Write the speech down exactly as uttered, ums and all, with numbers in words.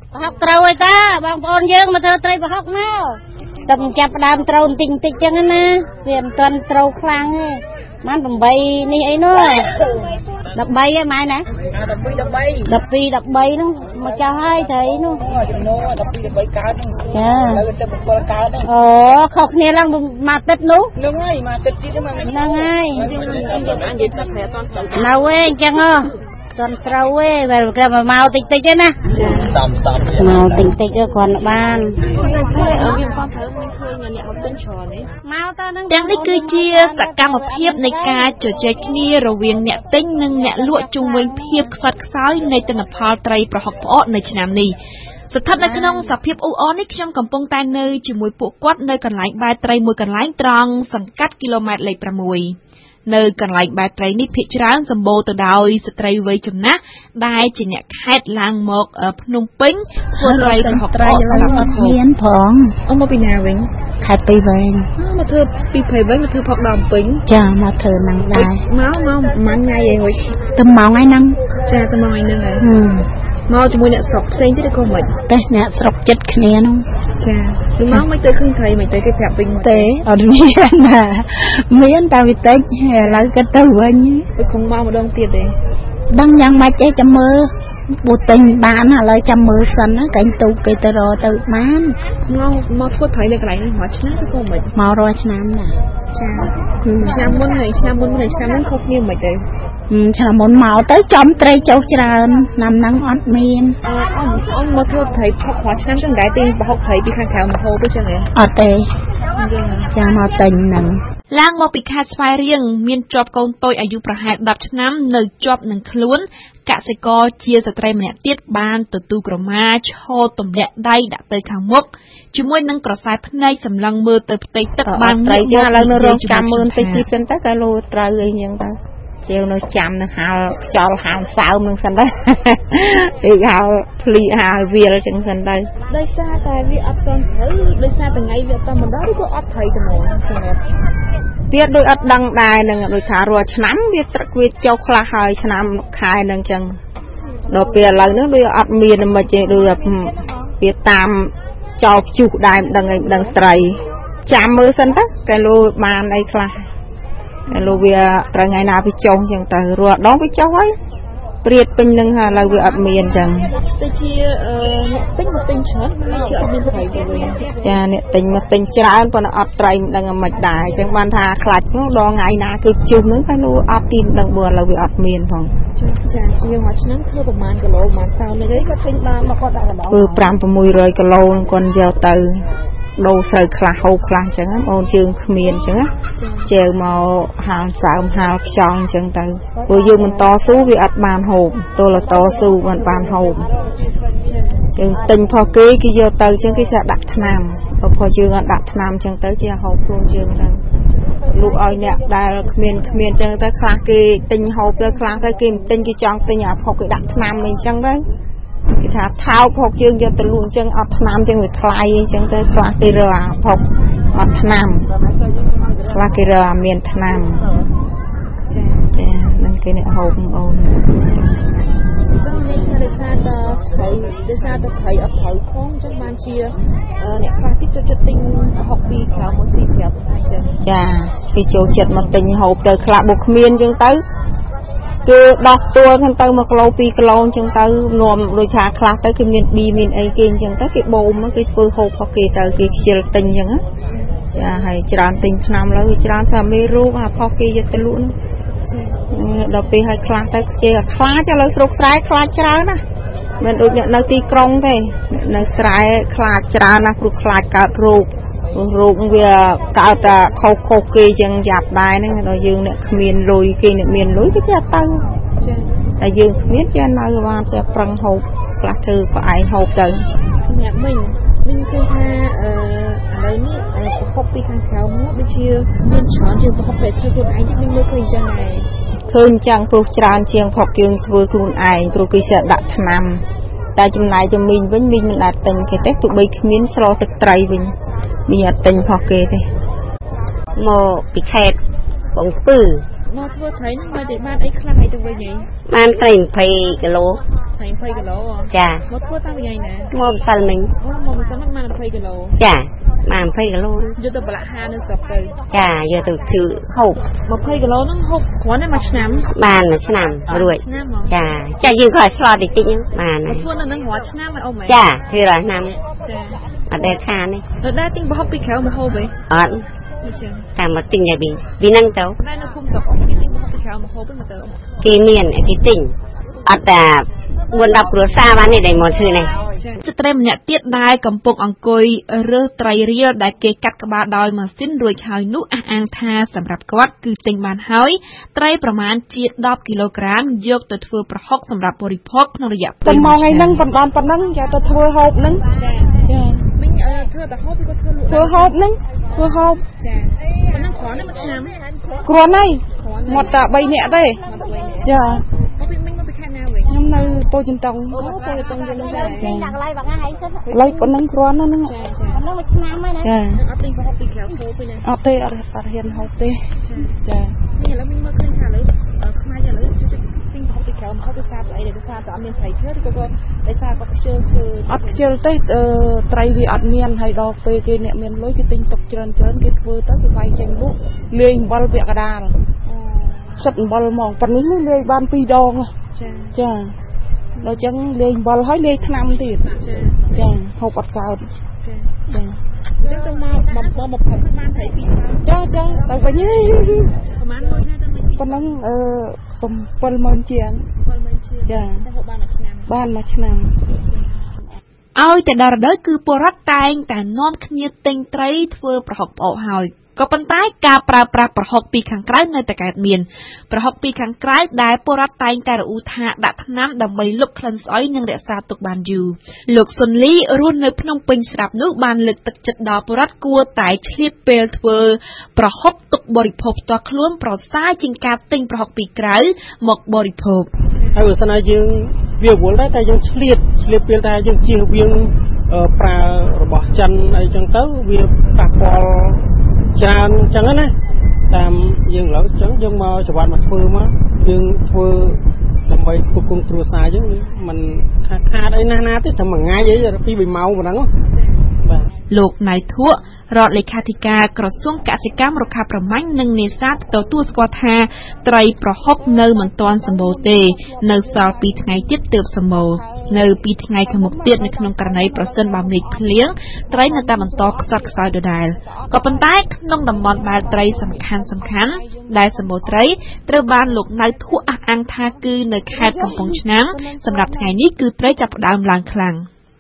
học trâu ấy ta bằng ôn dương mà thơ tây và học nào tầm chập đam trâu tinh tịch chẳng nè viêm tuần trâu khlang ấy mán bằng bay ni ấy nó đập bay á mai nè đập pi đập bay đập pi đập bay nó mà cho hai thấy nó ờ khóc nè lăng mà tết nú nâng ngay mà tết chứ mà nâng ngay nào ấy chẳng hả toàn trâu ấy và cái mà màu tịch tịch ấy nè màu tịch tịch cho còn ban ទាំងនេះគឺជាសកម្មភាពនៃការជជែកគ្នារវាងអ្នកទិញនិងអ្នកលក់ជុំវិញភាពខ្សត់ខ្សោយនៃទិន្នផលត្រីប្រហុកផ្អកនៅឆ្នាំនេះស្ថិតនៅក្នុងសភាពអ៊ូអរនេះខ្ញុំកំពុងតែនៅជាមួយពួកគាត់នៅកន្លែងបែរត្រីមួយកន្លែងត្រង់សង្កាត់គីឡូម៉ែត្រលេខsáuនៅកន្លែងបែរត្រីនេះភាគច្រើនសម្បូរទៅដោយស្ត្រីវ័យចំណាស់ដែលជាអ្នកខេត្តឡើងមកភ្នំពេញធ្វើត្រីប្រហុកផ្អកឡើងមកមានផងអស់មកពីណាវិញខេត្តពីវែងមកធ្វើពីព្រៃវែងមកធ្វើផុកដល់ពេញចាមកធ្វើហ្នឹងដែរមកមកមិនថ្ងៃឯងហួយទៅមកថ្ងៃហ្នឹងចាទៅមកថ្ងៃហ្នឹងហើយមកជាមួយអ្នកស្រុកផ្សេងទៀតក៏មិនតែអ្នកស្រុកចិត្តគ្នាហ្នឹងចាគឺមកមិនទៅឃើញត្រីមិនទៅគេប្រាប់វិញទេអត់មានណាមានតែវិតិចឥឡូវក៏ទៅវិញគឺគង់មកម្ដងទៀតទេដឹងយ៉ាងម៉េចអីចាំមើលបូទិញបានឥឡូវចាំមើលសិនណាកាញ់ទូកគេទៅរកទៅបានមកមកធ្វើត្រីនៅកន្លែងនេះមួយឆ្នាំទៅក៏មិនមករយឆ្នាំណាចាឆ្នាំមុនហើយឆ្នាំមុនហើយឆ្នាំហ្នឹងខុសគ្នាមិនទេឆ្នាំមុនមកទៅចំត្រីចុះច្រើនឆ្នាំហ្នឹងអត់មានអឺអ៊ំអ៊ំមកធ្វើត្រីផុកមួយឆ្នាំចឹងដែរទីប្រហុកត្រីពីខាងក្រៅមកហូបទៅចឹងហ៎អត់ទេចាមកតែហ្នឹងឡើងមកពីខេត្តស្វាយរៀងមានជាប់កូនតូចអាយុប្រហែលដប់ឆ្នាំនៅជាប់នឹងខ្លួនកសិករជាស្ត្រីម្នាក់ទៀតបានទទួលក្រមាឈរទម្លាក់ដៃដាក់ទៅខាងមុខជាមួយនឹងក្រសែភ្នែកសម្លឹងមើលទៅផ្ទៃទឹកបានត្រីឥឡូវនៅរងចាំមើលបន្តិចទៀតសិនទៅក៏លោត្រូវអីចឹងទៅជាវនៅចាំនឹងហាលខ្យល់ហាលសើមនឹងសិនទៅទីហាលភ្លីហាលវាលចឹងសិនទៅដោយសារតែវាអត់ទាន់ត្រូវដោយសារតែថ្ងៃវាអត់ទាន់មកដល់ឬក៏អត់ត្រូវទៅមកសម្រាប់វាដូចអត់ដឹងដែរនឹងដូចថារាល់ឆ្នាំវាត្រឹកវាចុះខ្លះហើយឆ្នាំខែនឹងចឹងដល់ពេលឥឡូវនេះដូចអត់មានមិនទេដូចវាតាមចោលភ្ជុះដែរមិនដឹងអីមិនដឹងត្រីចាំមើលសិនទៅកែលោបានអីខ្លះលោកវាត្រូវថ្ងៃណាវាចុះចឹងទៅរាល់ដងវាចុះហើយព្រាតពេញនឹងហើយឥឡូវវាអត់មានចឹងទៅជាអ្នកទិញមកទិញច្រើនជាអត់មានត្រីទៅវិញចាអ្នកទិញមកទិញច្រើនប៉ុន្តែអត់ត្រីមិនដឹងមិនដែរចឹងបានថាខ្លាច់នោះដល់ថ្ងៃណាគឺជុះនឹងតែលោកអត់ទីមិនដឹងបើឥឡូវវាអត់មានផងចាជាងមួយឆ្នាំធ្វើប្រហែលគីឡូប្រហែលតោននេះក៏ទិញបានមកគាត់ដាក់កណ្ដោគឺfive six hundredគីឡូគាត់យកទៅដូរស្រូវខ្លះហូបខ្លះអញ្ចឹងបងជើងគ្មានអញ្ចឹងជើងមកហាលសើមហាលខ្យងអញ្ចឹងទៅព្រោះយើងមិនតស៊ូវាអត់បានហូបទល់តស៊ូមិនបានហូបយើងទិញផុសគេគេយកទៅអញ្ចឹងគេចាដាក់ថ្នាំព្រោះយើងអត់ដាក់ថ្នាំអញ្ចឹងទៅជាហូបខ្លួនយើងទៅលក់ឲ្យអ្នកដែលគ្មានគ្មានអញ្ចឹងទៅខ្លះគេទិញហូបទៅខ្លះទៅគេមិនទិញគេចង់ទិញអាផុសគេដាក់ថ្នាំអញ្ចឹងទៅគេថាថោកផុកយើងយកទៅលក់អញ្ចឹងអត់ថ្នាំអញ្ចឹងវាថ្លៃអញ្ចឹងទៅខ្លះគេរើអាផុកអត់ថ្នាំខ្លះគេរើអាមានថ្នាំចាចានឹងគេអ្នកហូបអូនចឹងនេះដោយសារតែត្រីដោយសារតែត្រីអត់ត្រូវផងអញ្ចឹងបានជាអ្នកខ្លះទៀតចូលចិត្តទិញហុកពីក្រៅមកស៊ីប្រាប់អញ្ចឹងចាគេចូលចិត្តមកទិញហូបទៅខ្លះបុកគ្មានអញ្ចឹងទៅគឺដោះទួលហ្នឹងទៅoneគីឡូtwoគីឡូអញ្ចឹងទៅនាំដូចថាខ្លះទៅគេមានប៊ីមានអីគេអញ្ចឹងទៅគេបូមគេធ្វើហូបរបស់គេទៅគេខ្ជិលទិញអញ្ចឹងចាហើយច្រើនទិញឆ្នាំលើច្រើនថាមេរោគអាផុសគេយកទៅលក់ហ្នឹងដល់ពេលឲ្យខ្លះទៅគេខ្លាចឥឡូវស្រុកស្រែខ្លាចច្រើនណាមិនដូចអ្នកនៅទីក្រុងទេនៅស្រែខ្លាចច្រើនណាព្រោះខ្លាចកើតរោគរោគវាកើតតែខុសខុសគេចឹងយ៉ាប់ដែរហ្នឹងដល់យើងអ្នកគ្មានលុយគេអ្នកមានលុយគេចេះទៅចាតែយើងគ្មានចេះនៅបានចេះប្រឹងហូបខ្លះធ្វើផ្អែកហូបទៅអ្នកមិញមិញគឺថាអឺឥឡូវនេះប្រហុកពីខាងក្រៅមកដូចជាមានច្រើនជាងប្រហុកដែលធ្វើខ្លួនឯងទៀតមិញមើលឃើញចឹងដែរឃើញចឹងព្រោះច្រើនជាងប្រហុកយើងធ្វើខ្លួនឯងព្រោះគេចេះដាក់ថ្នាំតែចំណាយទៅមីងវិញមីងមិនអាចទិញគេទេទោះបីគ្មានស្រោទឹកត្រីវិញមីអត់ទិញផុសគេទេមកពីខេត្តបងស្ពឺមកធ្វើត្រីហ្នឹងមកតែបានអីខ្លះឲ្យទៅវិញហីបានត្រីtwentyគីឡូថ្ងៃยี่สิบกิโลจ้ะមកធ្វើតាំងពីថ្ងៃណាមកម្សិលមិញអូមកម្សិលមិញបានยี่สิบกิโลចាបានยี่สิบគីឡូយកទៅប្រឡាក់ហានៅស្រុកទៅចាយកទៅធ្វើហូបยี่สิบกิโลហ្នឹងហូបគ្រាន់តែមួយឆ្នាំបានមួយឆ្នាំរួចចាចាយើងក៏ឆ្លតតិចតិចហ្នឹងបានហើយធ្វើនៅហ្នឹងរាល់ឆ្នាំអូមែនចាធ្វើរាល់ឆ្នាំចាអត់ដែលខានទេនៅដែរទិញប្រហុកពីក្រៅមកហូបទេអត់តាមមកទិញតែវិញពីហ្នឹងទៅដែរនៅភូមិស្រុកអ៊ំគេទិញប្រហុកពីក្រៅមកហូបទេទៅគេមានគេទិញអត់តែbốn mươiគ្រួសារបាននេះដែលមកធ្វើនេះស្ត្រីម្នាក់ទៀតដែលកំពុងអង្គុយរើសត្រីរៀលដែលគេកាត់ក្បាលដោយម៉ាស៊ីនរួចហើយនោះអះអាងថាសម្រាប់គាត់គឺទិញបានហើយត្រីប្រមាណជាដប់គីឡូក្រាមយកទៅធ្វើប្រហុកសម្រាប់បរិភោគក្នុងរយៈពេលមួយថ្ងៃហ្នឹងបណ្ដន់ប៉ុណ្ណឹងយកទៅធ្វើហូបហ្នឹងចាចាមិញធ្វើតែហូបឬក៏ធ្វើលក់ធ្វើហូបហ្នឹងធ្វើហូបចាប៉ុណ្ណឹងគ្រាន់តែមួយឆ្នាំគ្រាន់ហើយមកតែបីនាក់ទេចាខ្ញុំនៅពោធិ៍ចិនតុងអូពោធិ៍ចិនតុងយើងហ្នឹងដែរតែដាក់កន្លែងបងហ្នឹងកន្លែងប៉ុណ្ណឹងគ្រាន់ណាស់ហ្នឹងប៉ុណ្ណឹងមួយឆ្នាំហើយណាចាអត់ទិញប្រហុកពីក្រៅហូបទេណាអត់ទេអត់អត់ហ៊ានហូបទេចានេះឥឡូវខ្ញុំមើលឃើញថាឥឡូវខ្មែរឥឡូវទិញប្រហុកពីក្រៅមកហូបទៅសារទៅអីដោយសារតែអត់មានត្រីធ្វើឬក៏ដោយសារគាត់ខ្ជិលធ្វើអត់ខ្ជិលទេត្រីវាអត់មានហើយដល់ពេលគេអ្នកមានលុយគេទិញទុកច្រើនច្រើនគេធ្វើទៅគេវាយចេញលក់លាយអំបិលពាក់កដាលសិតអំបិលហ្មងប៉ុណ្នេះលាយបានពីរដងចាចាដល់ចឹងលេងបាល់ហើយលេងថ្នាំទៀតចាហូបអត់កើតចាចាចឹងទៅមកមកមកផឹកបានត្រីពីរចាចាទៅវិញហីប្រហែលលុយណាទៅវិញប៉ុណ្ណឹងអឺbảyម៉ឺនជាង bảyម៉ឺនជាងចាហូបបានមួយឆ្នាំបានមួយឆ្នាំឲ្យតែដល់រដូវគឺពលរដ្ឋតែងតែនាំគ្នាទិញត្រីធ្វើប្រហុកផ្អកហើយក៏ប៉ុន្តែការប្រើប្រាស់ប្រហុកពីខាងក្រៅនៅតែកើតមានប្រហុកពីខាងក្រៅដែលពលរដ្ឋតែងតែរអ៊ូថាដាក់ថ្នាំដើម្បីលុបក្លិនស្អុយនិងរក្សាទុកបានយូរលោកសុនលីរស់នៅភ្នំពេញស្រាប់នោះបានលើកទឹកចិត្តដល់ពលរដ្ឋគួរតែឆ្លៀតពេលធ្វើប្រហុកទុកបរិភោគផ្ទាល់ខ្លួនប្រសើរជាងការទិញប្រហុកពីក្រៅមកបរិភោគហើយបើសិនណាយើងវាវល់ដែរតែយើងឆ្លៀតឆ្លៀតពេលតែយើងជៀសវាងប្រើរបស់ចិនអីចឹងទៅវាប៉ះពាល់ច្រើនចឹងណាតាមយើងឥឡូវចឹងយើងមកចង្វាត់មកធ្វើមកយើងធ្វើដើម្បីគប់គង់គ្រួសារយើងមិនខាតខាតអីណាស់ណាទេតែមួយថ្ងៃអីពីរម៉ោងប៉ុណ្ណឹងបាទលោកណៃធួរដ្ឋលេខាធិការក្រសួងកសិកម្មរុក្ខាប្រមាញ់និងនេសាទទទួលស្គាល់ថាត្រីប្រហុកនៅមិនទាន់សម្បូរទេនៅសល់ពីរថ្ងៃទៀតទើបសម្បូរនៅពីរថ្ងៃខាងមុខទៀតនៅក្នុងករណីប្រសិនបើមេឃភ្លៀងត្រីនៅតែបន្តខ្សត់ខ្សោយដដែលក៏ប៉ុន្តែក្នុងតំបន់ដែលត្រីសំខាន់សំខាន់ដែលសម្បូរត្រីត្រូវបានលោកណៅធួអះអាងថាគឺនៅខេត្តកំពង់ឆ្នាំងសម្រាប់ថ្ងៃនេះគឺត្រីចាប់ផ្ដើមឡើងខ្លាំង